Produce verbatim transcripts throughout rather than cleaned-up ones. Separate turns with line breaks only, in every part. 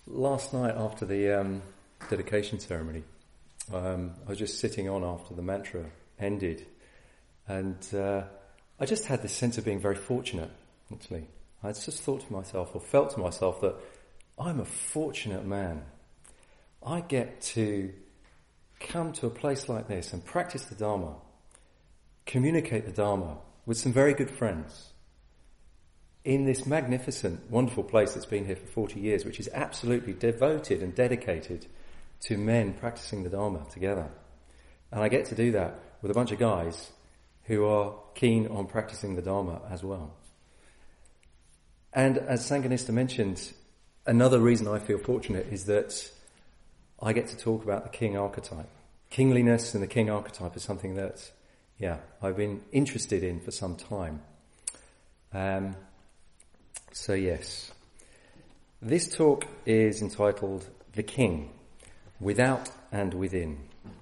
Last night after the um, dedication ceremony, um, I was just sitting on after the mantra ended, and uh, I just had this sense of being very fortunate, actually. I just thought to myself, or felt to myself, that I'm a fortunate man. I get to come to a place like this and practice the Dharma, communicate the Dharma with some very good friends in this magnificent, wonderful place that's been here for forty years, which is absolutely devoted and dedicated to men practicing the Dharma together. And I get to do that with a bunch of guys who are keen on practicing the Dharma as well. And as Sanganista mentioned, another reason I feel fortunate is that I get to talk about the king archetype. Kingliness and the king archetype is something that, yeah, I've been interested in for some time. Um, so yes, this talk is entitled The King, Without and Within.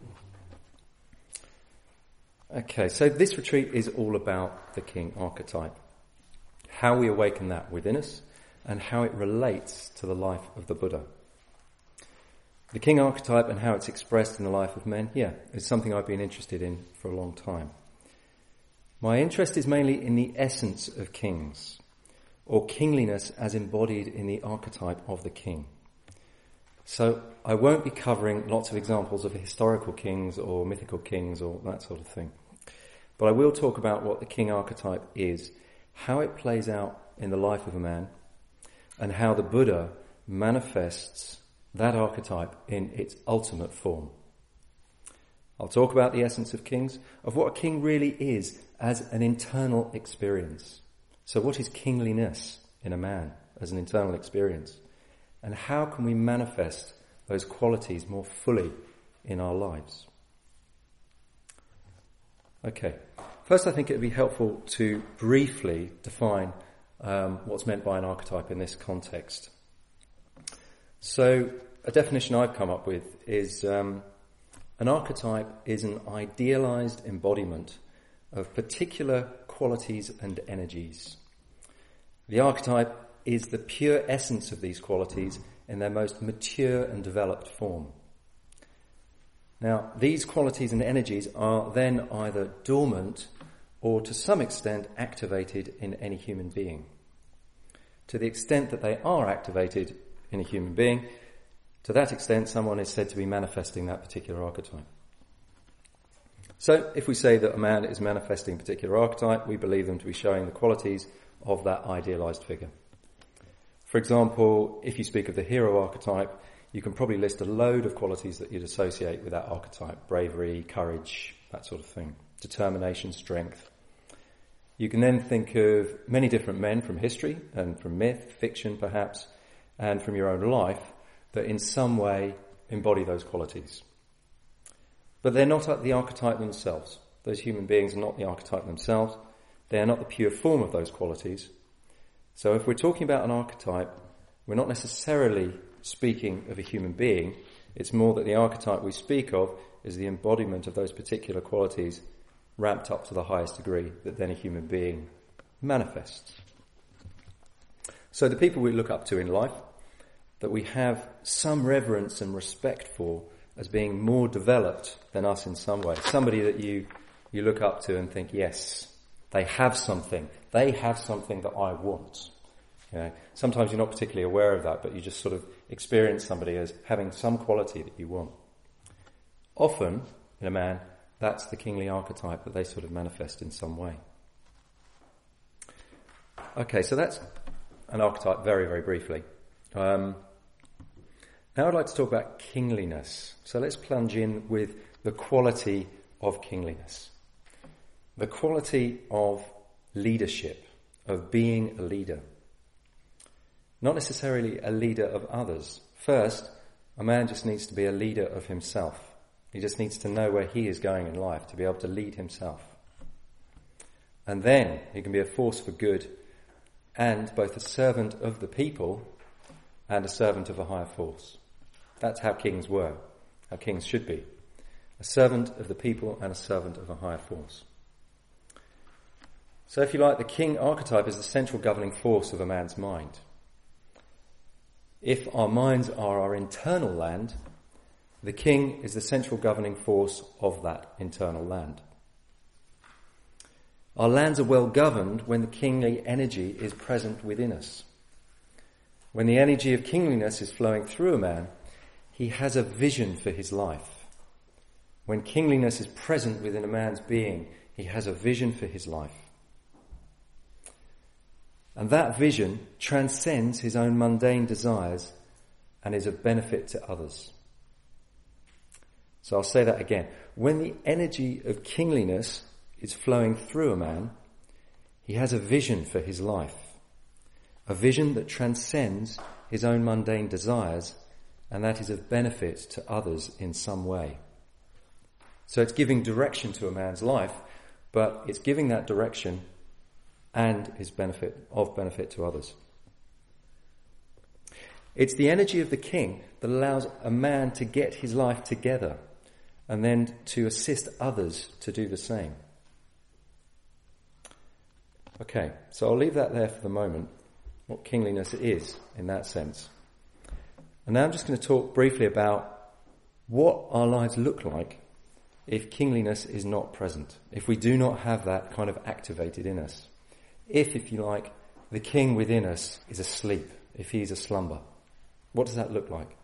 Okay, so this retreat is all about the king archetype, how we awaken that within us and how it relates to the life of the Buddha. The king archetype and how it's expressed in the life of men, yeah, is something I've been interested in for a long time. My interest is mainly in the essence of kings, or kingliness as embodied in the archetype of the king. So I won't be covering lots of examples of historical kings or mythical kings or that sort of thing. But I will talk about what the king archetype is, how it plays out in the life of a man, and how the Buddha manifests that archetype in its ultimate form. I'll talk about the essence of kings, of what a king really is as an internal experience. So what is kingliness in a man as an internal experience? And how can we manifest those qualities more fully in our lives? Okay, first I think it would be helpful to briefly define um, what's meant by an archetype in this context. So a definition I've come up with is um, an archetype is an idealized embodiment of particular qualities and energies. The archetype is the pure essence of these qualities in their most mature and developed form. Now, these qualities and energies are then either dormant or to some extent activated in any human being. To the extent that they are activated in a human being, to that extent someone is said to be manifesting that particular archetype. So, if we say that a man is manifesting a particular archetype, we believe them to be showing the qualities of that idealized figure. For example, if you speak of the hero archetype, you can probably list a load of qualities that you'd associate with that archetype: bravery, courage, that sort of thing, determination, strength. You can then think of many different men from history and from myth, fiction perhaps, and from your own life that in some way embody those qualities. But they're not the archetype themselves. Those human beings are not the archetype themselves. They are not the pure form of those qualities. So if we're talking about an archetype, we're not necessarily speaking of a human being. It's more that the archetype we speak of is the embodiment of those particular qualities ramped up to the highest degree that then a human being manifests. So the people we look up to in life, that we have some reverence and respect for as being more developed than us in some way. Somebody that you, you look up to and think, yes, they have something. They have something that I want. You know, sometimes you're not particularly aware of that, but you just sort of experience somebody as having some quality that you want. Often, in a man, that's the kingly archetype that they sort of manifest in some way. Okay, so that's an archetype very, very briefly. Um, now I'd like to talk about kingliness. So let's plunge in with the quality of kingliness. The quality of leadership, of being a leader. Not necessarily a leader of others. First, a man just needs to be a leader of himself. He just needs to know where he is going in life to be able to lead himself. And then he can be a force for good and both a servant of the people and a servant of a higher force. That's how kings were, how kings should be. A servant of the people and a servant of a higher force. So if you like, the king archetype is the central governing force of a man's mind. If our minds are our internal land, the king is the central governing force of that internal land. Our lands are well governed when the kingly energy is present within us. When the energy of kingliness is flowing through a man, he has a vision for his life. When kingliness is present within a man's being, he has a vision for his life. And that vision transcends his own mundane desires and is of benefit to others. So I'll say that again. When the energy of kingliness is flowing through a man, he has a vision for his life. A vision that transcends his own mundane desires, and that is of benefit to others in some way. So it's giving direction to a man's life, but it's giving that direction and is benefit of benefit to others. It's the energy of the king that allows a man to get his life together and then to assist others to do the same. Okay, so I'll leave that there for the moment, what kingliness is in that sense. And now I'm just going to talk briefly about what our lives look like if kingliness is not present, if we do not have that kind of activated in us. If, if you like, the king within us is asleep, if he's a slumber. What does that look like?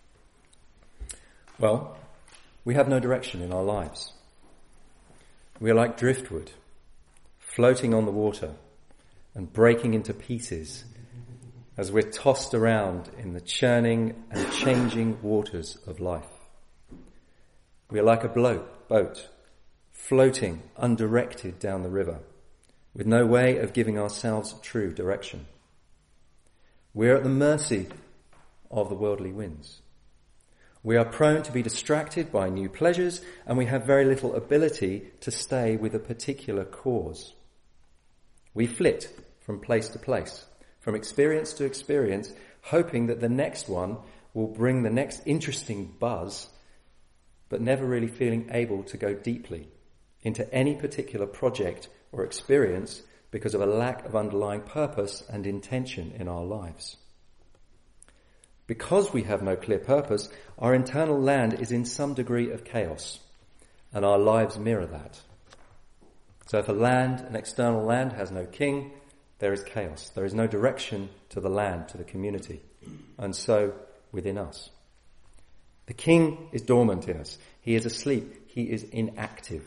Well, we have no direction in our lives. We are like driftwood, floating on the water and breaking into pieces as we're tossed around in the churning and changing waters of life. We are like a boat, boat floating undirected down the river, with no way of giving ourselves true direction. We're at the mercy of the worldly winds. We are prone to be distracted by new pleasures, and we have very little ability to stay with a particular cause. We flit from place to place, from experience to experience, hoping that the next one will bring the next interesting buzz, but never really feeling able to go deeply into any particular project or experience because of a lack of underlying purpose and intention in our lives. Because we have no clear purpose, our internal land is in some degree of chaos, and our lives mirror that. So if a land, an external land, has no king, there is chaos. There is no direction to the land, to the community, and so within us. The king is dormant in us. He is asleep. He is inactive.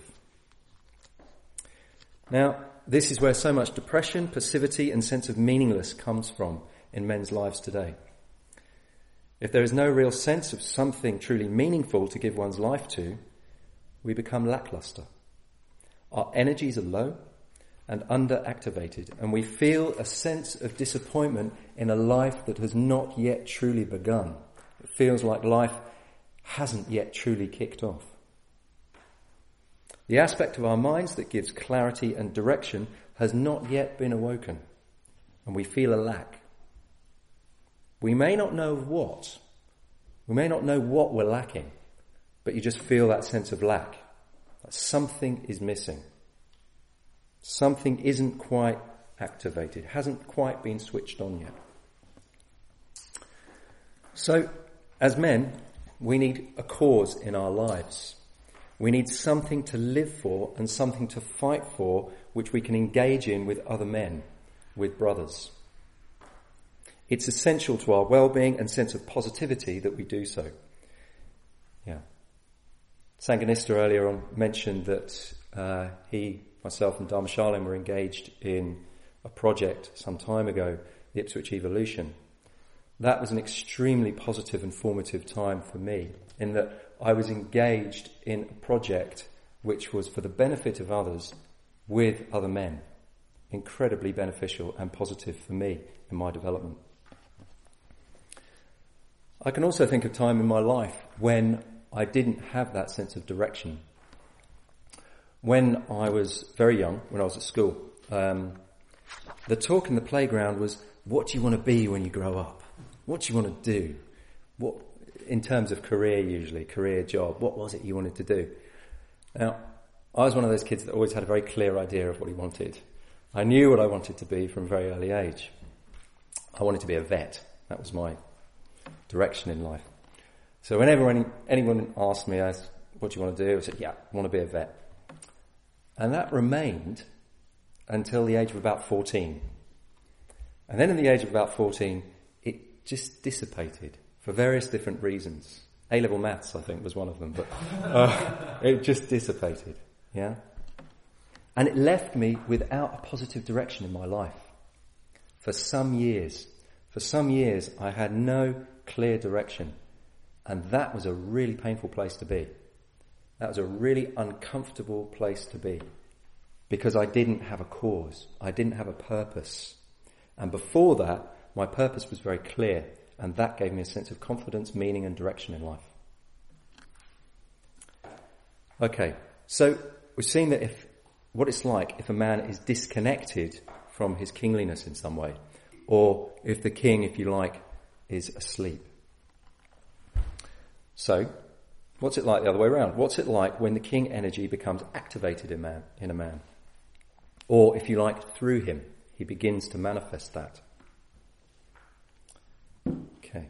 Now, this is where so much depression, passivity, and sense of meaningless comes from in men's lives today. If there is no real sense of something truly meaningful to give one's life to, we become lackluster. Our energies are low and underactivated, and we feel a sense of disappointment in a life that has not yet truly begun. It feels like life hasn't yet truly kicked off. The aspect of our minds that gives clarity and direction has not yet been awoken, and we feel a lack. We may not know what. We may not know what we're lacking, but you just feel that sense of lack. That something is missing. Something isn't quite activated, hasn't quite been switched on yet. So, as men, we need a cause in our lives. We need something to live for and something to fight for, which we can engage in with other men, with brothers. It's essential to our well-being and sense of positivity that we do so. Yeah. Sanganista earlier on mentioned that uh, he, myself and Dharmashalim were engaged in a project some time ago, the Ipswich Evolution. That was an extremely positive and formative time for me, in that I was engaged in a project which was for the benefit of others with other men. Incredibly beneficial and positive for me in my development. I can also think of time in my life when I didn't have that sense of direction. When I was very young, when I was at school, um, the talk in the playground was, what do you want to be when you grow up? What do you want to do? What, in terms of career usually, career, job, what was it you wanted to do? Now, I was one of those kids that always had a very clear idea of what he wanted. I knew what I wanted to be from a very early age. I wanted to be a vet. That was my direction in life. So whenever any, anyone asked me, what do you want to do? I said, yeah, I want to be a vet. And that remained until the age of about fourteen. And then at the age of about fourteen, it just dissipated for various different reasons. A-level maths, I think, was one of them, but uh, it just dissipated, yeah? And it left me without a positive direction in my life. For some years, for some years, I had no clear direction. And that was a really painful place to be. That was a really uncomfortable place to be. Because I didn't have a cause. I didn't have a purpose. And before that, my purpose was very clear. And that gave me a sense of confidence, meaning and direction in life. Okay, so we've seen that if what it's like if a man is disconnected from his kingliness in some way, or if the king, if you like, is asleep. So, what's it like the other way around? What's it like when the king energy becomes activated in man, in a man? Or, if you like, through him, he begins to manifest that. Okay.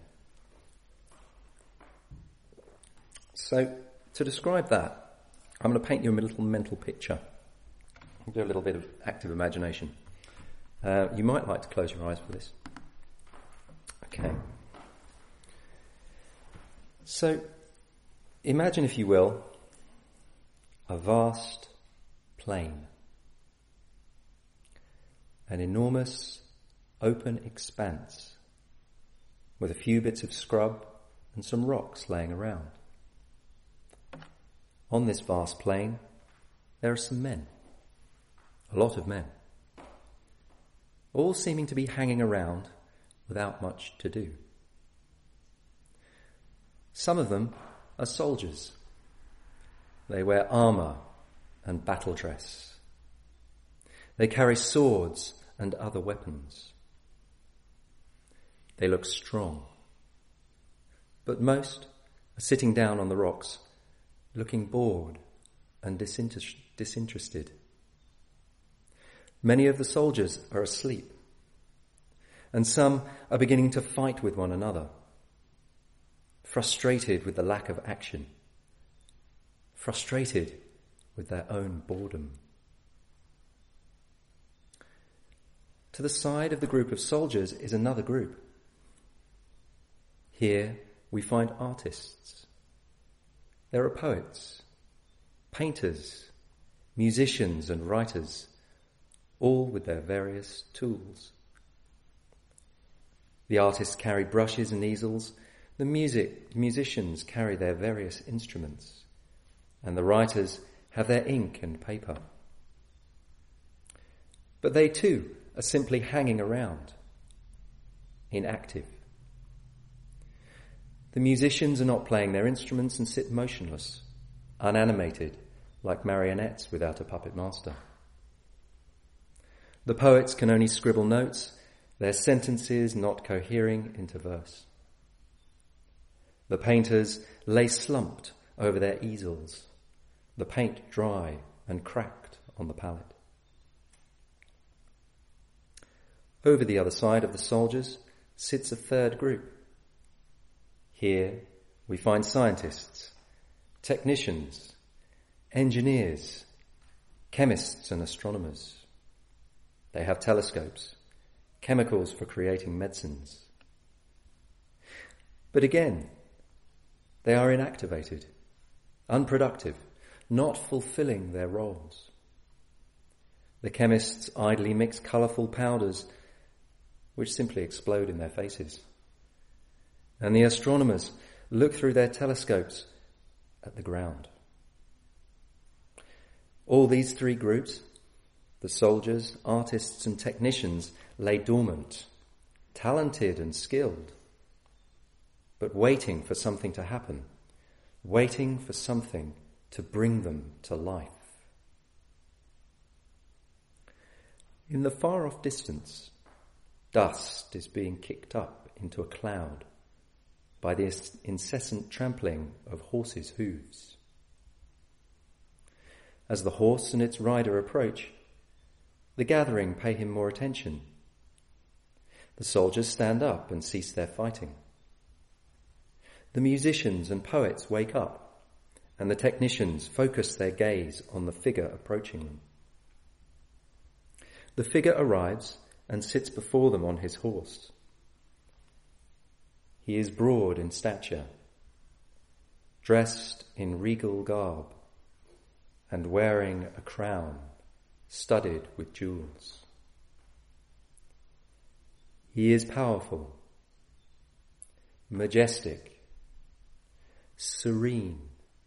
So, to describe that, I'm going to paint you a little mental picture. I'll do a little bit of active imagination. Uh, you might like to close your eyes for this. Okay. So, imagine, if you will, a vast plain. An enormous open expanse with a few bits of scrub and some rocks laying around. On this vast plain, there are some men. A lot of men. All seeming to be hanging around without much to do. Some of them are soldiers. They wear armour and battle dress. They carry swords and other weapons. They look strong. But most are sitting down on the rocks, looking bored and disinter- disinterested. Many of the soldiers are asleep, and some are beginning to fight with one another, frustrated with the lack of action, frustrated with their own boredom. To the side of the group of soldiers is another group. Here we find artists. There are poets, painters, musicians and writers, all with their various tools. The artists carry brushes and easels, the music musicians carry their various instruments, and the writers have their ink and paper. But they too are simply hanging around, inactive. The musicians are not playing their instruments and sit motionless, unanimated, like marionettes without a puppet master. The poets can only scribble notes, their sentences not cohering into verse. The painters lay slumped over their easels, the paint dry and cracked on the palette. Over the other side of the soldiers sits a third group. Here we find scientists, technicians, engineers, chemists and astronomers. They have telescopes, chemicals for creating medicines. But again, they are inactivated, unproductive, not fulfilling their roles. The chemists idly mix colourful powders which simply explode in their faces. And the astronomers look through their telescopes at the ground. All these three groups, the soldiers, artists and technicians, lay dormant, talented and skilled, but waiting for something to happen, waiting for something to bring them to life. In the far-off distance, dust is being kicked up into a cloud by the incessant trampling of horses' hooves. As the horse and its rider approach, the gathering pay him more attention. The soldiers stand up and cease their fighting. The musicians and poets wake up, and the technicians focus their gaze on the figure approaching them. The figure arrives and sits before them on his horse. He is broad in stature, dressed in regal garb, and wearing a crown studded with jewels. He is powerful, majestic, serene,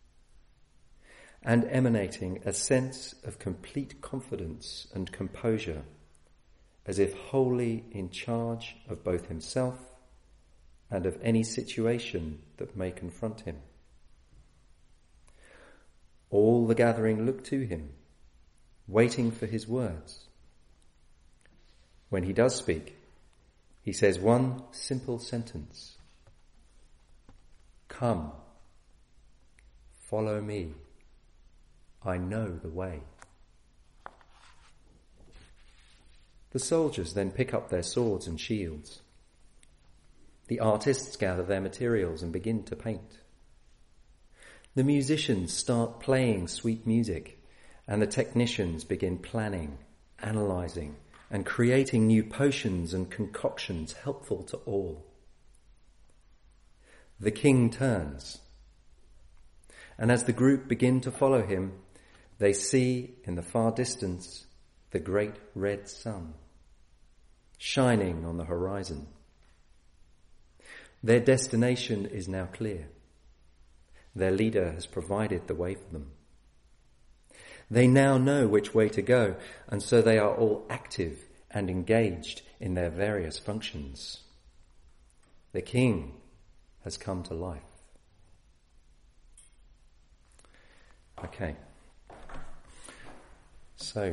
and emanating a sense of complete confidence and composure, as if wholly in charge of both himself and of any situation that may confront him. All the gathering look to him, waiting for his words. When he does speak, he says one simple sentence: "Come, follow me. I know the way." The soldiers then pick up their swords and shields. The artists gather their materials and begin to paint. The musicians start playing sweet music, and the technicians begin planning, analysing, and creating new potions and concoctions helpful to all. The king turns, and as the group begin to follow him, they see in the far distance the great red sun shining on the horizon. Their destination is now clear. Their leader has provided the way for them. They now know which way to go, and so they are all active and engaged in their various functions. The king has come to life. Okay. So,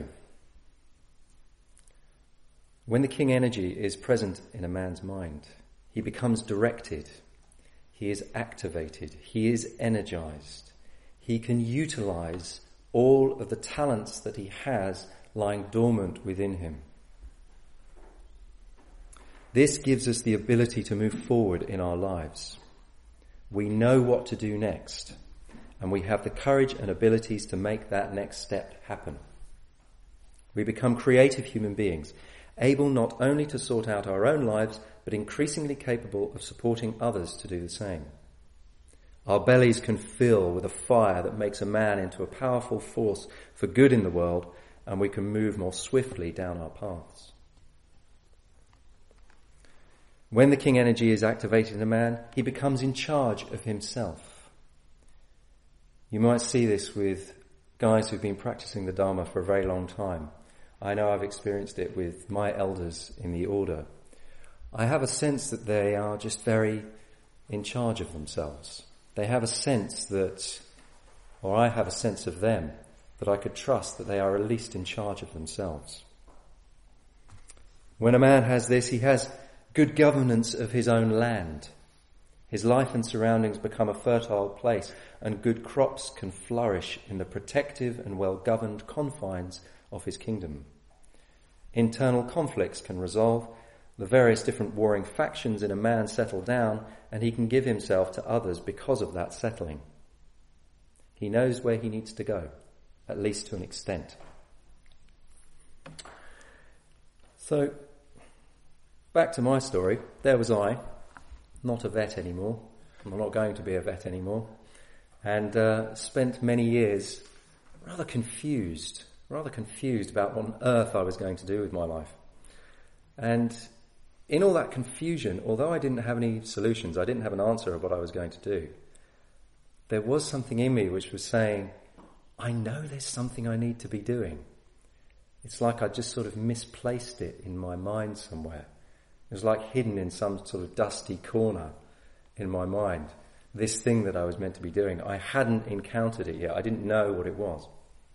when the king energy is present in a man's mind, he becomes directed, he is activated, he is energized. He can utilize all of the talents that he has lying dormant within him. This gives us the ability to move forward in our lives. We know what to do next, and we have the courage and abilities to make that next step happen. We become creative human beings, able not only to sort out our own lives, but increasingly capable of supporting others to do the same. Our bellies can fill with a fire that makes a man into a powerful force for good in the world, and we can move more swiftly down our paths. When the king energy is activated in a man, he becomes in charge of himself. You might see this with guys who've been practicing the Dharma for a very long time. I know I've experienced it with my elders in the order. I have a sense that they are just very in charge of themselves. They have a sense that, or I have a sense of them, that I could trust that they are at least in charge of themselves. When a man has this, he has good governance of his own land. His life and surroundings become a fertile place, and good crops can flourish in the protective and well-governed confines of his kingdom. Internal conflicts can resolve, the various different warring factions in a man settle down, and he can give himself to others because of that settling. He knows where he needs to go, at least to an extent. So, back to my story. There was I, not a vet anymore. I'm not going to be a vet anymore. And uh, spent many years rather confused, rather confused about what on earth I was going to do with my life. And in all that confusion, although I didn't have any solutions, I didn't have an answer of what I was going to do, there was something in me which was saying, I know there's something I need to be doing. It's like I just sort of misplaced it in my mind somewhere. It was like hidden in some sort of dusty corner in my mind. This thing that I was meant to be doing, I hadn't encountered it yet. I didn't know what it was.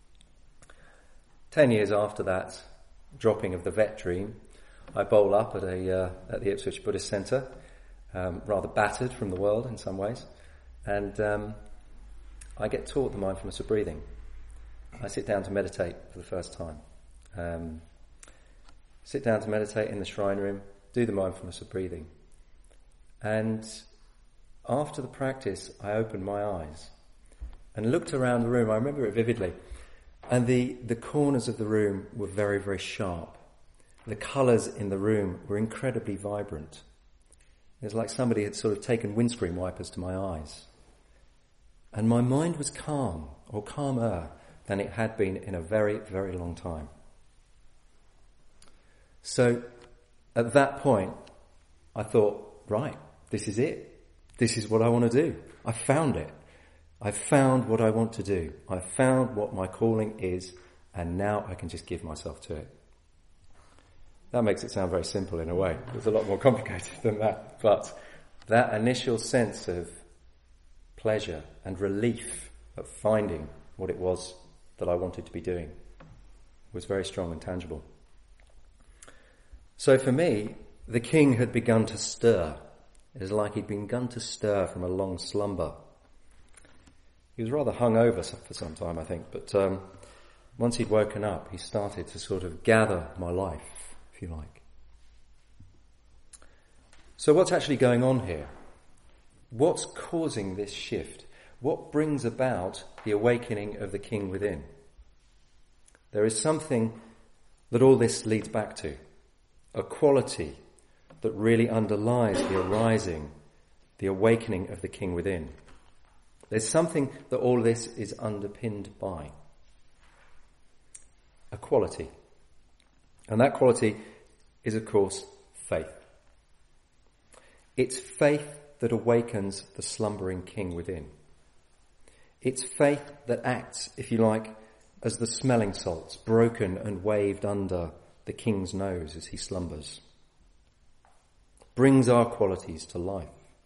Ten years after that dropping of the vet dream, I bowl up at a uh, at the Ipswich Buddhist Centre, um, rather battered from the world in some ways, and um, I get taught the mindfulness of breathing. I sit down to meditate for the first time. Um, sit down to meditate in the shrine room, do the mindfulness of breathing. And after the practice, I opened my eyes and looked around the room. I remember it vividly. And the, the corners of the room were very, very sharp. The colours in the room were incredibly vibrant. It was like somebody had sort of taken windscreen wipers to my eyes. And my mind was calm, or calmer, than it had been in a very, very long time. So, at that point, I thought, right, this is it. This is what I want to do. I found it. I found what I want to do. I found what my calling is, and now I can just give myself to it. That makes it sound very simple in a way. It's a lot more complicated than that. But that initial sense of pleasure and relief at finding what it was that I wanted to be doing was very strong and tangible. So for me, the king had begun to stir. It was like he'd begun to stir from a long slumber. He was rather hungover for some time, I think, but um, once he'd woken up, he started to sort of gather my life, if you like. So what's actually going on here? What's causing this shift? What brings about the awakening of the king within? There is something that all this leads back to, a quality that really underlies the arising, the awakening of the king within. There's something that all this is underpinned by. A quality. And that quality is, of course, faith. It's faith that awakens the slumbering king within. It's faith that acts, if you like, as the smelling salts broken and waved under the king's nose as he slumbers. Brings our qualities to life.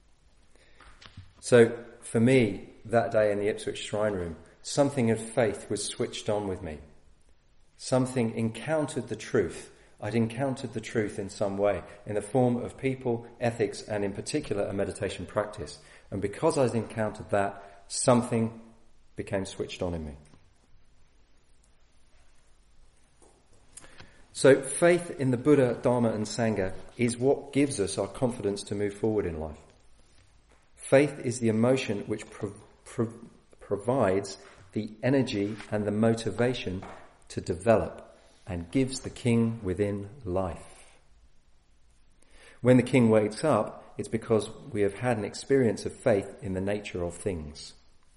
So, for me, that day in the Ipswich Shrine Room, something of faith was switched on with me. Something encountered the truth. I'd encountered the truth in some way, in the form of people, ethics, and in particular a meditation practice. And because I'd encountered that, something became switched on in me. So faith in the Buddha, Dharma and Sangha is what gives us our confidence to move forward in life. Faith is the emotion which pro- pro- provides the energy and the motivation to develop and gives the king within life. When the king wakes up, it's because we have had an experience of faith in the nature of things.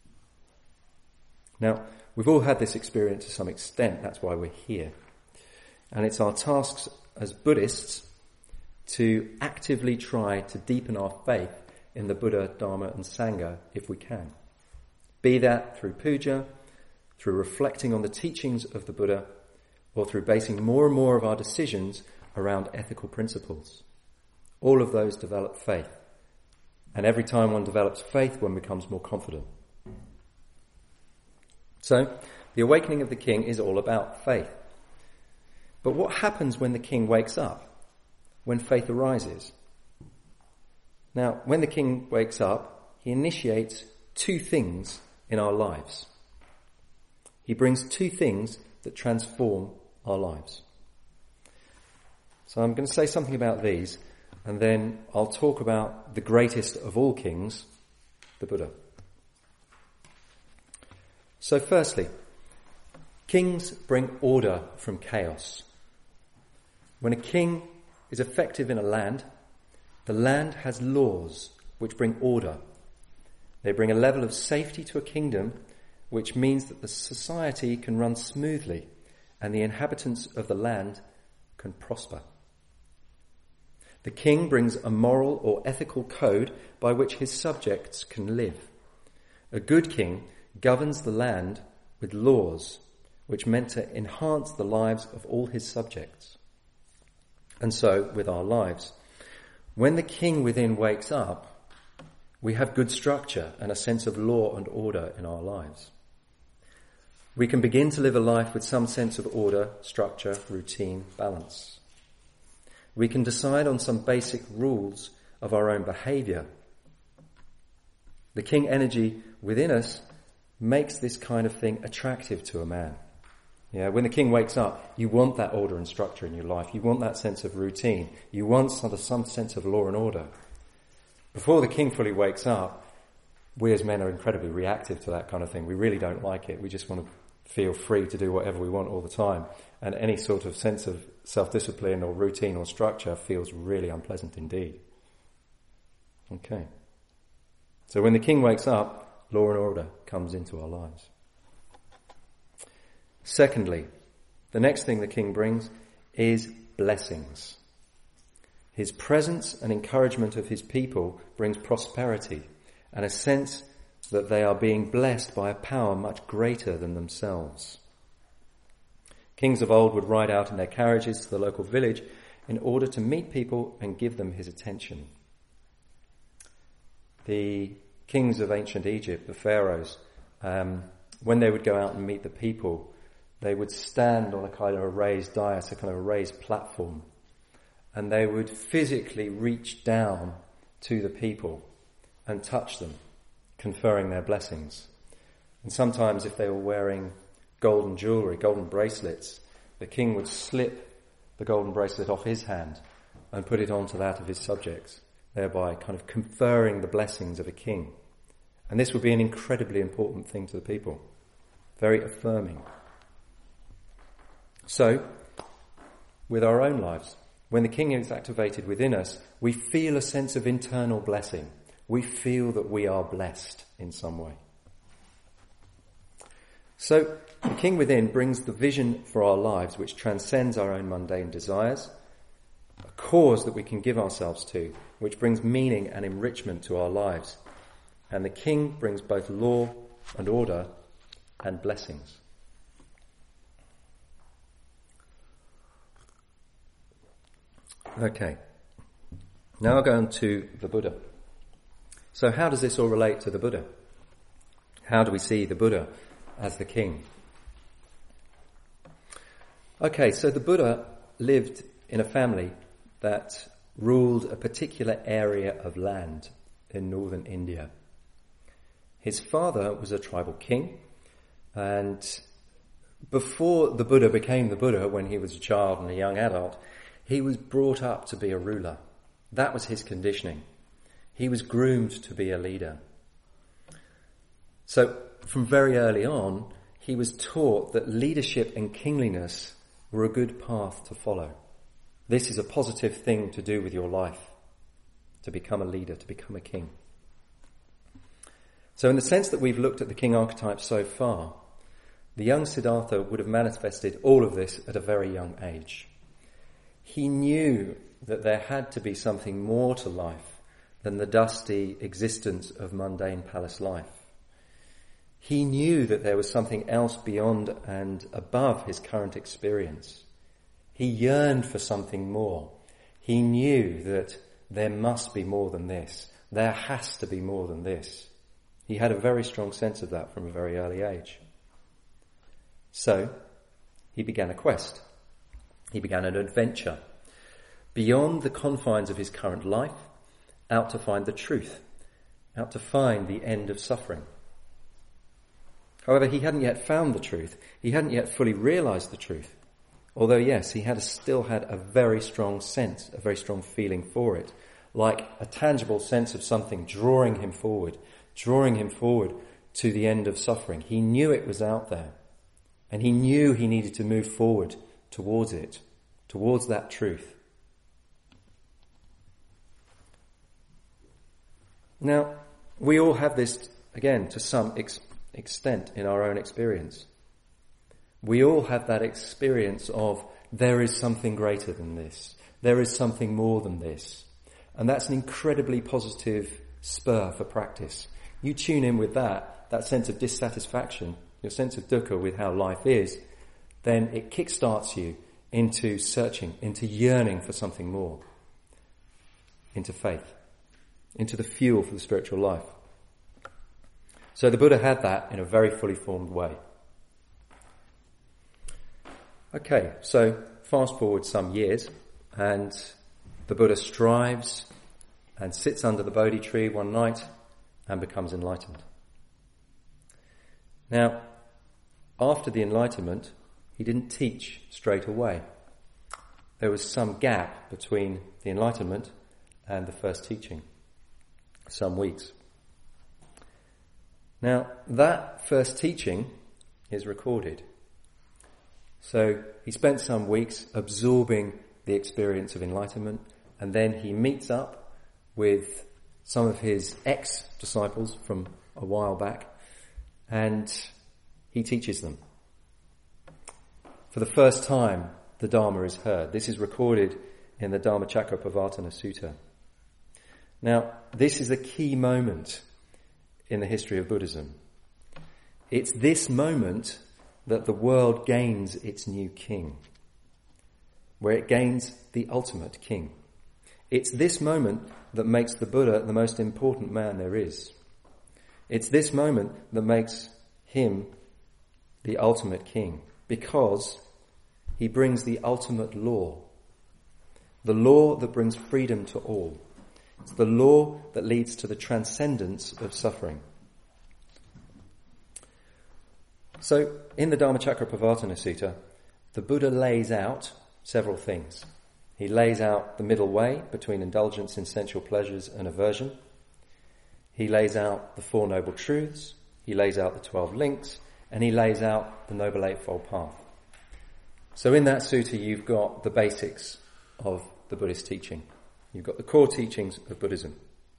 Now, we've all had this experience to some extent, that's why we're here. And it's our tasks as Buddhists to actively try to deepen our faith in the Buddha, Dharma and Sangha if we can. Be that through puja, through reflecting on the teachings of the Buddha, or through basing more and more of our decisions around ethical principles. All of those develop faith. And every time one develops faith, one becomes more confident. So, the awakening of the king is all about faith. But what happens when the king wakes up? When faith arises? Now, when the king wakes up, he initiates two things in our lives. He brings two things that transform our lives. So I'm going to say something about these, and then I'll talk about the greatest of all kings, the Buddha. So firstly, kings bring order from chaos. When a king is effective in a land, the land has laws which bring order. They bring a level of safety to a kingdom, which means that the society can run smoothly and the inhabitants of the land can prosper. The king brings a moral or ethical code by which his subjects can live. A good king governs the land with laws which meant to enhance the lives of all his subjects. And so, with our lives, when the king within wakes up, we have good structure and a sense of law and order in our lives. We can begin to live a life with some sense of order, structure, routine, balance. We can decide on some basic rules of our own behaviour. The king energy within us makes this kind of thing attractive to a man. Yeah, when the king wakes up, you want that order and structure in your life. You want that sense of routine. You want some, some sense of law and order. Before the king fully wakes up, we as men are incredibly reactive to that kind of thing. We really don't like it. We just want to feel free to do whatever we want all the time. And any sort of sense of self-discipline or routine or structure feels really unpleasant indeed. Okay. So when the king wakes up, law and order comes into our lives. Secondly, the next thing the king brings is blessings. His presence and encouragement of his people brings prosperity and a sense that they are being blessed by a power much greater than themselves. Kings of old would ride out in their carriages to the local village in order to meet people and give them his attention. The kings of ancient Egypt, the pharaohs, um, when they would go out and meet the people, they would stand on a kind of a raised dais, a kind of a raised platform, and they would physically reach down to the people and touch them, conferring their blessings. And sometimes if they were wearing golden jewellery, golden bracelets, the king would slip the golden bracelet off his hand and put it onto that of his subjects, thereby kind of conferring the blessings of a king. And this would be an incredibly important thing to the people, very affirming. So, with our own lives, when the king is activated within us, we feel a sense of internal blessing. We feel that we are blessed in some way. So, the king within brings the vision for our lives which transcends our own mundane desires, a cause that we can give ourselves to, which brings meaning and enrichment to our lives. And the king brings both law and order and blessings. Okay, now I'll go on to the Buddha. So how does this all relate to the Buddha? How do we see the Buddha as the king? Okay, so the Buddha lived in a family that ruled a particular area of land in northern India. His father was a tribal king, and before the Buddha became the Buddha, when he was a child and a young adult, he was brought up to be a ruler. That was his conditioning. He was groomed to be a leader. So from very early on, he was taught that leadership and kingliness were a good path to follow. This is a positive thing to do with your life, to become a leader, to become a king. So in the sense that we've looked at the king archetype so far, the young Siddhartha would have manifested all of this at a very young age. He knew that there had to be something more to life than the dusty existence of mundane palace life. He knew that there was something else beyond and above his current experience. He yearned for something more. He knew that there must be more than this. There has to be more than this. He had a very strong sense of that from a very early age. So, he began a quest. He began an adventure beyond the confines of his current life, out to find the truth, out to find the end of suffering. However, he hadn't yet found the truth. He hadn't yet fully realized the truth. Although, yes, he had still had a very strong sense, a very strong feeling for it, like a tangible sense of something drawing him forward, drawing him forward to the end of suffering. He knew it was out there, and he knew he needed to move forward towards it, towards that truth. Now, we all have this, again, to some ex- extent in our own experience. We all have that experience of there is something greater than this. There is something more than this. And that's an incredibly positive spur for practice. You tune in with that, that sense of dissatisfaction, your sense of dukkha with how life is, then it kickstarts you into searching, into yearning for something more, into faith, into the fuel for the spiritual life. So the Buddha had that in a very fully formed way. Okay, so fast forward some years, and the Buddha strives and sits under the Bodhi tree one night and becomes enlightened. Now, after the enlightenment, he didn't teach straight away. There was some gap between the enlightenment and the first teaching. some weeks. Now, that first teaching is recorded. So he spent some weeks absorbing the experience of enlightenment, and then he meets up with some of his ex-disciples from a while back, and he teaches them. For the first time, the Dharma is heard. This is recorded in the Dhammacakkappavattana Sutta. Now, this is a key moment in the history of Buddhism. It's this moment that the world gains its new king, where it gains the ultimate king. It's this moment that makes the Buddha the most important man there is. It's this moment that makes him the ultimate king, because he brings the ultimate law, the law that brings freedom to all. It's the law that leads to the transcendence of suffering. So, in the Dhammacakkappavattana Sutta, the Buddha lays out several things. He lays out the middle way between indulgence in sensual pleasures and aversion. He lays out the Four Noble Truths. He lays out the Twelve Links. And he lays out the Noble Eightfold Path. So in that sutta, you've got the basics of the Buddhist teaching. You've got the core teachings of Buddhism.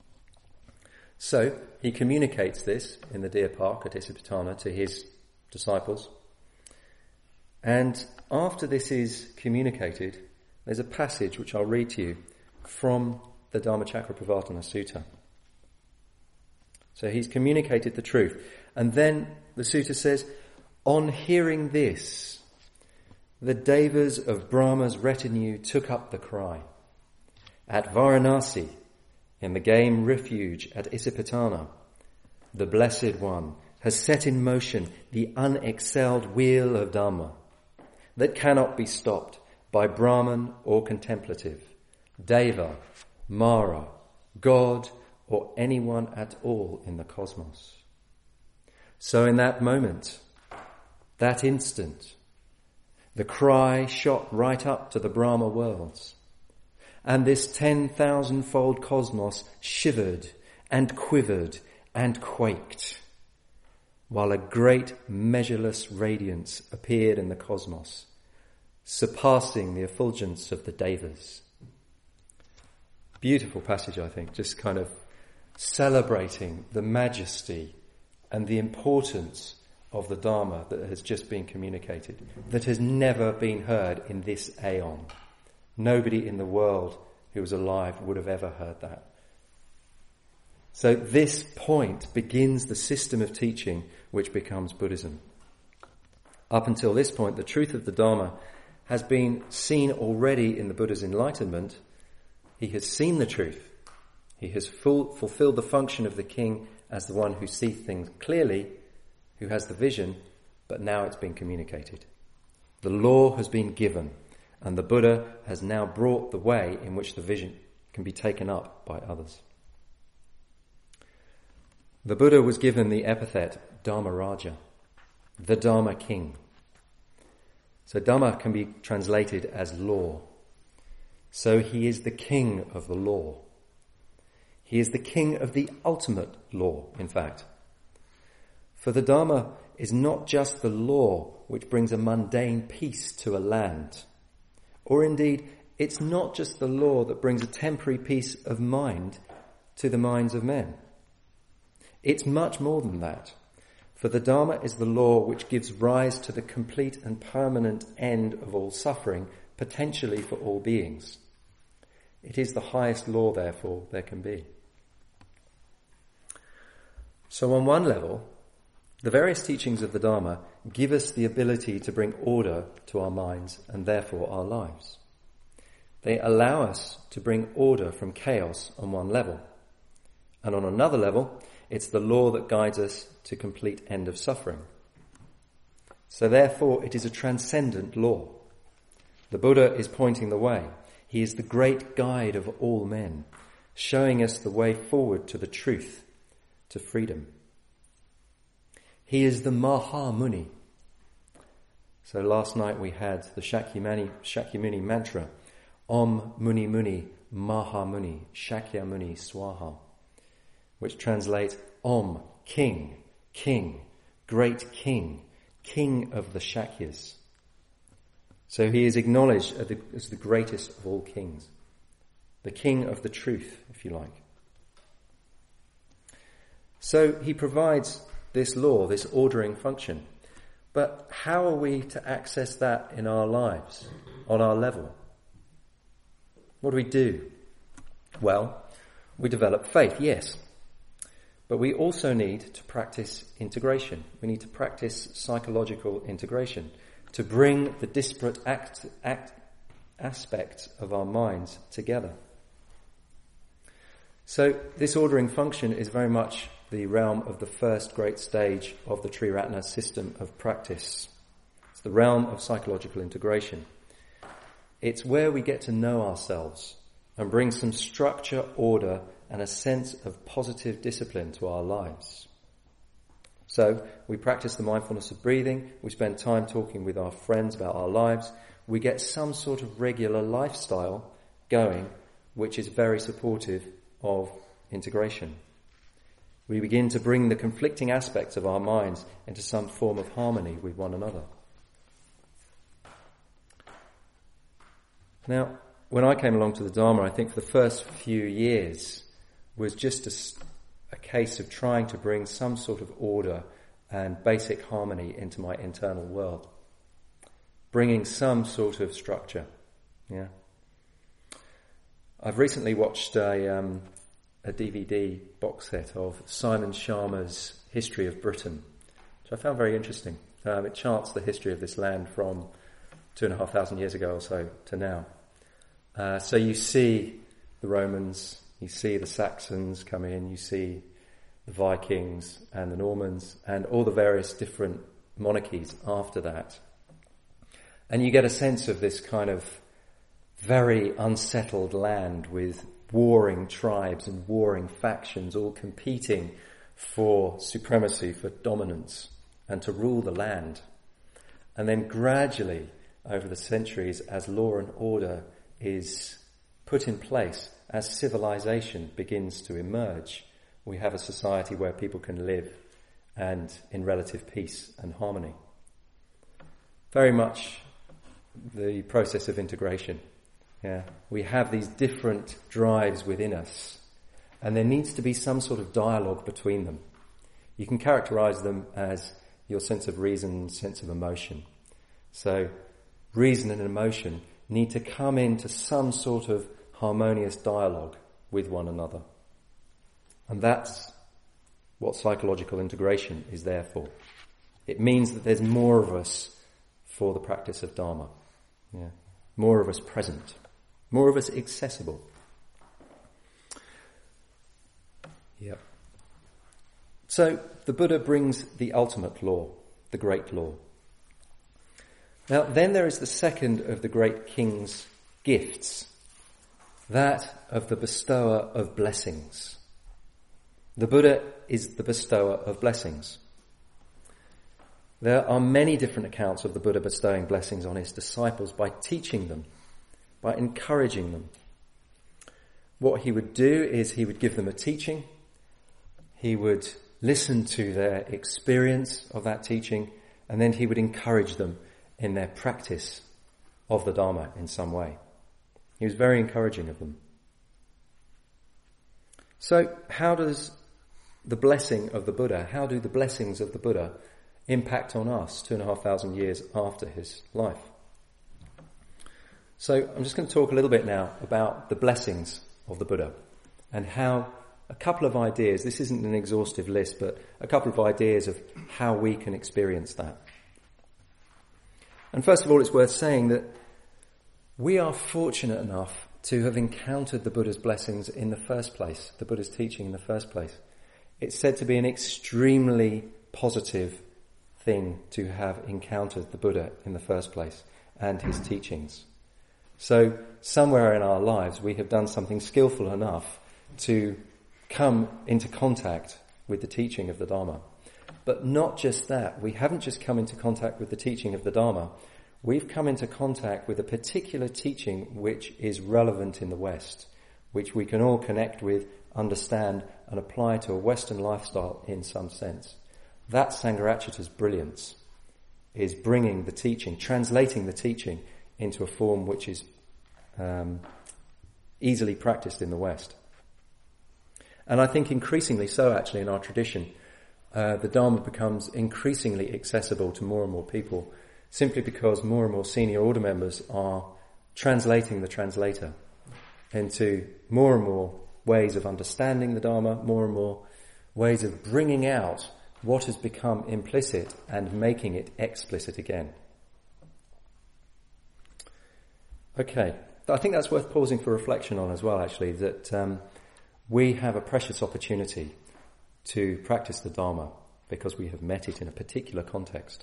So he communicates this in the Deer Park at Isipatana to his disciples. And after this is communicated, there's a passage which I'll read to you from the Dhammacakkappavattana Sutta. So he's communicated the truth. And then the sutta says, on hearing this, the devas of Brahma's retinue took up the cry. At Varanasi, in the game refuge at Isipatana, the Blessed One has set in motion the unexcelled wheel of Dhamma that cannot be stopped by Brahman or contemplative, Deva, Mara, God, or anyone at all in the cosmos. So in that moment, that instant, the cry shot right up to the Brahma worlds, and this ten thousand-fold cosmos shivered and quivered and quaked, while a great measureless radiance appeared in the cosmos, surpassing the effulgence of the Devas. Beautiful passage, I think, just kind of celebrating the majesty and the importance of the Dharma that has just been communicated, that has never been heard in this aeon. Nobody in the world who was alive would have ever heard that. So this point begins the system of teaching which becomes Buddhism. Up until this point, the truth of the Dharma has been seen already in the Buddha's enlightenment. He has seen the truth. He has full, fulfilled the function of the king as the one who sees things clearly, who has the vision, but now it's been communicated. The law has been given, and the Buddha has now brought the way in which the vision can be taken up by others. The Buddha was given the epithet Dharmaraja, the Dharma king. So Dharma can be translated as law. So he is the king of the law. He is the king of the ultimate law, in fact. For the Dharma is not just the law which brings a mundane peace to a land. Or indeed, it's not just the law that brings a temporary peace of mind to the minds of men. It's much more than that. For the Dharma is the law which gives rise to the complete and permanent end of all suffering, potentially for all beings. It is the highest law, therefore, there can be. So on one level, the various teachings of the Dharma give us the ability to bring order to our minds and therefore our lives. They allow us to bring order from chaos on one level. And on another level, it's the law that guides us to complete end of suffering. So therefore, it is a transcendent law. The Buddha is pointing the way. He is the great guide of all men, showing us the way forward to the truth, to freedom. He is the Mahamuni. So last night we had the Shakyamuni, Shakyamuni mantra, Om Muni Muni Mahamuni Shakyamuni Swaha. which translate Om, king, king, great king, king of the Shakyas. So he is acknowledged as the greatest of all kings, the king of the truth, if you like. So he provides this law, this ordering function. But how are we to access that in our lives, on our level? What do we do? Well, we develop faith, yes. But we also need to practice integration. We need to practice psychological integration to bring the disparate act, act, aspects of our minds together. So this ordering function is very much the realm of the first great stage of the Triratna system of practice. It's the realm of psychological integration. It's where we get to know ourselves and bring some structure, order, and a sense of positive discipline to our lives. So we practice the mindfulness of breathing, we spend time talking with our friends about our lives, we get some sort of regular lifestyle going, which is very supportive of integration. We begin to bring the conflicting aspects of our minds into some form of harmony with one another. Now, when I came along to the Dharma, I think for the first few years was just a, a case of trying to bring some sort of order and basic harmony into my internal world. Bringing some sort of structure. Yeah. I've recently watched a... Um, a D V D box set of Simon Sharma's History of Britain, which I found very interesting. Um, it charts the history of this land from two and a half thousand years ago or so to now. Uh, so you see the Romans, you see the Saxons come in, you see the Vikings and the Normans and all the various different monarchies after that. And you get a sense of this kind of very unsettled land with warring tribes and warring factions all competing for supremacy, for dominance, and to rule the land. And then gradually, over the centuries, as law and order is put in place, as civilization begins to emerge, we have a society where people can live and in relative peace and harmony. Very much the process of integration. Yeah, we have these different drives within us, and there needs to be some sort of dialogue between them. You can characterize them as your sense of reason, sense of emotion. So, reason and emotion need to come into some sort of harmonious dialogue with one another. And that's what psychological integration is there for. It means that there's more of us for the practice of Dharma. Yeah, more of us present. More of us accessible. Yep. So the Buddha brings the ultimate law, the great law. Now then there is the second of the great king's gifts, that of the bestower of blessings. The Buddha is the bestower of blessings. There are many different accounts of the Buddha bestowing blessings on his disciples by teaching them, by encouraging them. What he would do is he would give them a teaching, he would listen to their experience of that teaching, and then he would encourage them in their practice of the Dharma in some way. He was very encouraging of them. So how does the blessing of the Buddha, how do the blessings of the Buddha impact on us two and a half thousand years after his life? So I'm just going to talk a little bit now about the blessings of the Buddha and how a couple of ideas, this isn't an exhaustive list, but a couple of ideas of how we can experience that. And first of all, it's worth saying that we are fortunate enough to have encountered the Buddha's blessings in the first place, the Buddha's teaching in the first place. It's said to be an extremely positive thing to have encountered the Buddha in the first place and his teachings. So somewhere in our lives we have done something skillful enough to come into contact with the teaching of the Dharma. But not just that, we haven't just come into contact with the teaching of the Dharma, we've come into contact with a particular teaching which is relevant in the West, which we can all connect with, understand and apply to a Western lifestyle in some sense. That's Sangharakshita's brilliance, is bringing the teaching, translating the teaching into a form which is um, easily practiced in the West. And I think increasingly so actually in our tradition, uh, the Dharma becomes increasingly accessible to more and more people, simply because more and more senior order members are translating the translator into more and more ways of understanding the Dharma, more and more ways of bringing out what has become implicit and making it explicit again. Okay, I think that's worth pausing for reflection on as well, actually, that um, we have a precious opportunity to practice the Dharma because we have met it in a particular context.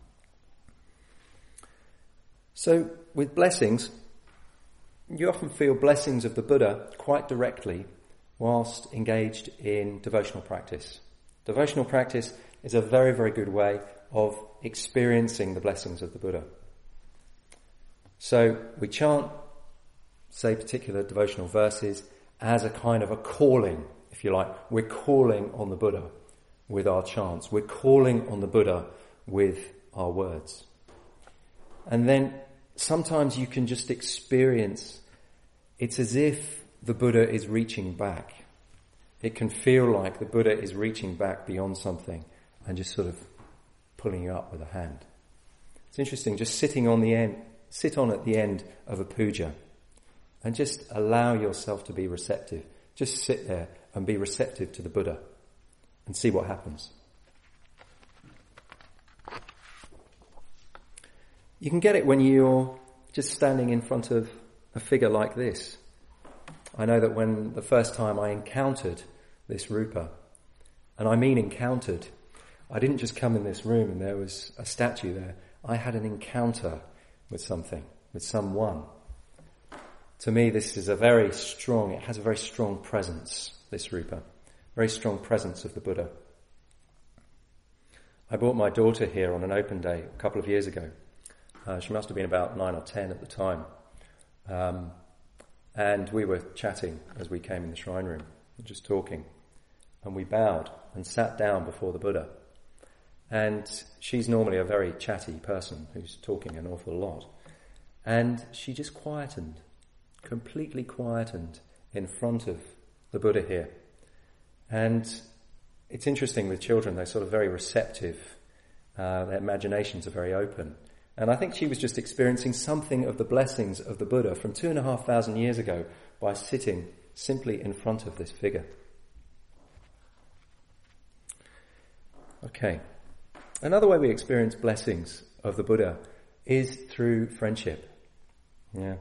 So, with blessings, you often feel blessings of the Buddha quite directly whilst engaged in devotional practice. Devotional practice is a very, very good way of experiencing the blessings of the Buddha. So we chant, say, particular devotional verses as a kind of a calling, if you like. We're calling on the Buddha with our chants. We're calling on the Buddha with our words. And then sometimes you can just experience, it's as if the Buddha is reaching back. It can feel like the Buddha is reaching back beyond something and just sort of pulling you up with a hand. It's interesting, just sitting on the end, sit on at the end of a puja and just allow yourself to be receptive. Just sit there and be receptive to the Buddha and see what happens. You can get it when you're just standing in front of a figure like this. I know that when the first time I encountered this Rupa, and I mean encountered, I didn't just come in this room and there was a statue there. I had an encounter with something, with someone. To me, this is a very strong, it has a very strong presence, this Rupa, very strong presence of the Buddha. I brought my daughter here on an open day a couple of years ago. Uh, she must have been about nine or ten at the time. Um, and we were chatting as we came in the shrine room, just talking. And we bowed and sat down before the Buddha. And she's normally a very chatty person who's talking an awful lot. And she just quietened, completely quietened in front of the Buddha here. And it's interesting with children, they're sort of very receptive. Uh, their imaginations are very open. And I think she was just experiencing something of the blessings of the Buddha from two and a half thousand years ago by sitting simply in front of this figure. Okay. Another way we experience blessings of the Buddha is through friendship. Yeah.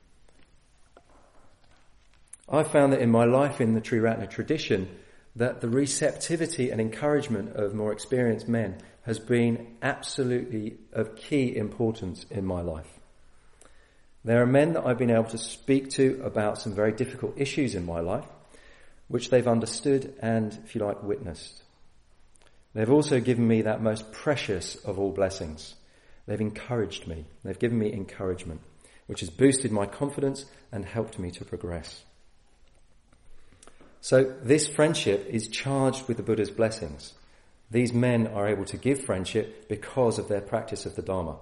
I found that in my life in the Triratna tradition that the receptivity and encouragement of more experienced men has been absolutely of key importance in my life. There are men that I've been able to speak to about some very difficult issues in my life, which they've understood and, if you like, witnessed. They've also given me that most precious of all blessings. They've encouraged me. They've given me encouragement, which has boosted my confidence and helped me to progress. So this friendship is charged with the Buddha's blessings. These men are able to give friendship because of their practice of the Dharma.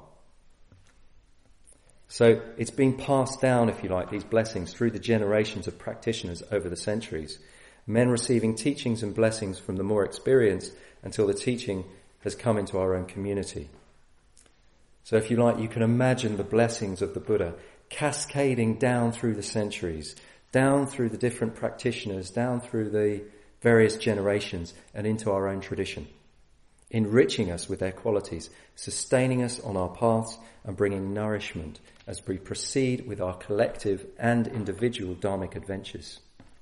So it's been passed down, if you like, these blessings through the generations of practitioners over the centuries. Men receiving teachings and blessings from the more experienced until the teaching has come into our own community. So if you like, you can imagine the blessings of the Buddha cascading down through the centuries, down through the different practitioners, down through the various generations and into our own tradition, enriching us with their qualities, sustaining us on our paths and bringing nourishment as we proceed with our collective and individual dharmic adventures.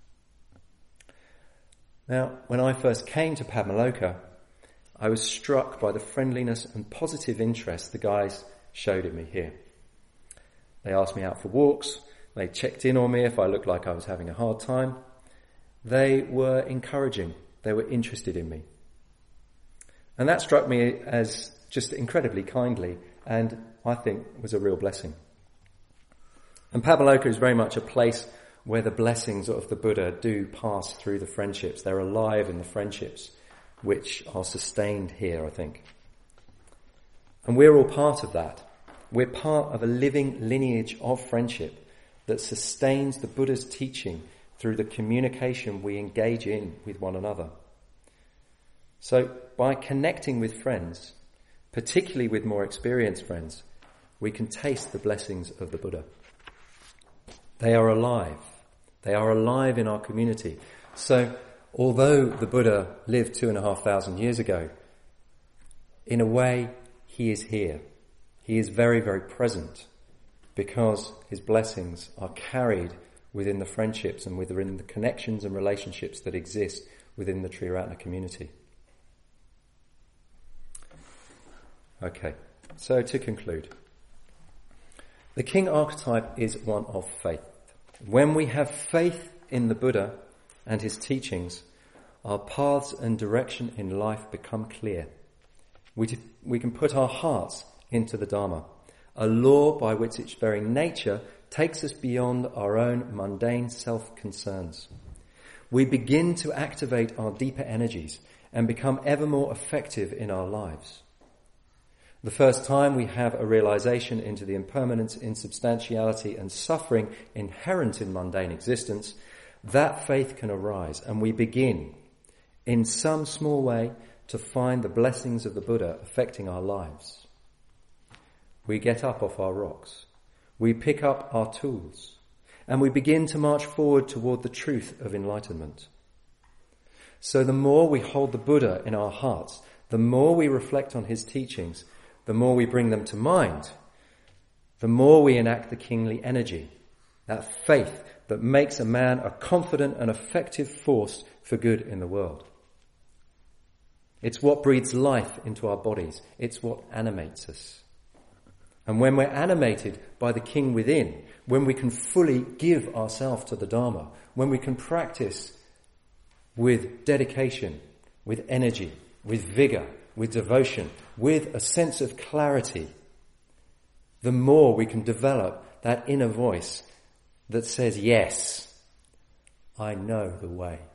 Now, when I first came to Padmaloka, I was struck by the friendliness and positive interest the guys showed in me here. They asked me out for walks. They checked in on me if I looked like I was having a hard time. They were encouraging. They were interested in me. And that struck me as just incredibly kindly and I think was a real blessing. And Padmaloka is very much a place where the blessings of the Buddha do pass through the friendships. They're alive in the friendships which are sustained here, I think. And we're all part of that. We're part of a living lineage of friendship that sustains the Buddha's teaching through the communication we engage in with one another. So by connecting with friends, particularly with more experienced friends, we can taste the blessings of the Buddha. They are alive. They are alive in our community. So although the Buddha lived two and a half thousand years ago, in a way he is here. He is very, very present because his blessings are carried within the friendships and within the connections and relationships that exist within the Triratna community. Okay, so to conclude, the king archetype is one of faith. When we have faith in the Buddha and his teachings, our paths and direction in life become clear. We, we can put our hearts into the Dharma, a law by which its very nature takes us beyond our own mundane self-concerns. We begin to activate our deeper energies and become ever more effective in our lives. The first time we have a realization into the impermanence, insubstantiality and suffering inherent in mundane existence, that faith can arise and we begin, in some small way, to find the blessings of the Buddha affecting our lives. We get up off our rocks, we pick up our tools, and we begin to march forward toward the truth of enlightenment. So the more we hold the Buddha in our hearts, the more we reflect on his teachings, the more we bring them to mind, the more we enact the kingly energy, that faith that makes a man a confident and effective force for good in the world. It's what breathes life into our bodies. It's what animates us. And when we're animated by the king within, when we can fully give ourselves to the Dharma, when we can practice with dedication, with energy, with vigor, with devotion, with a sense of clarity, the more we can develop that inner voice that says, yes, I know the way.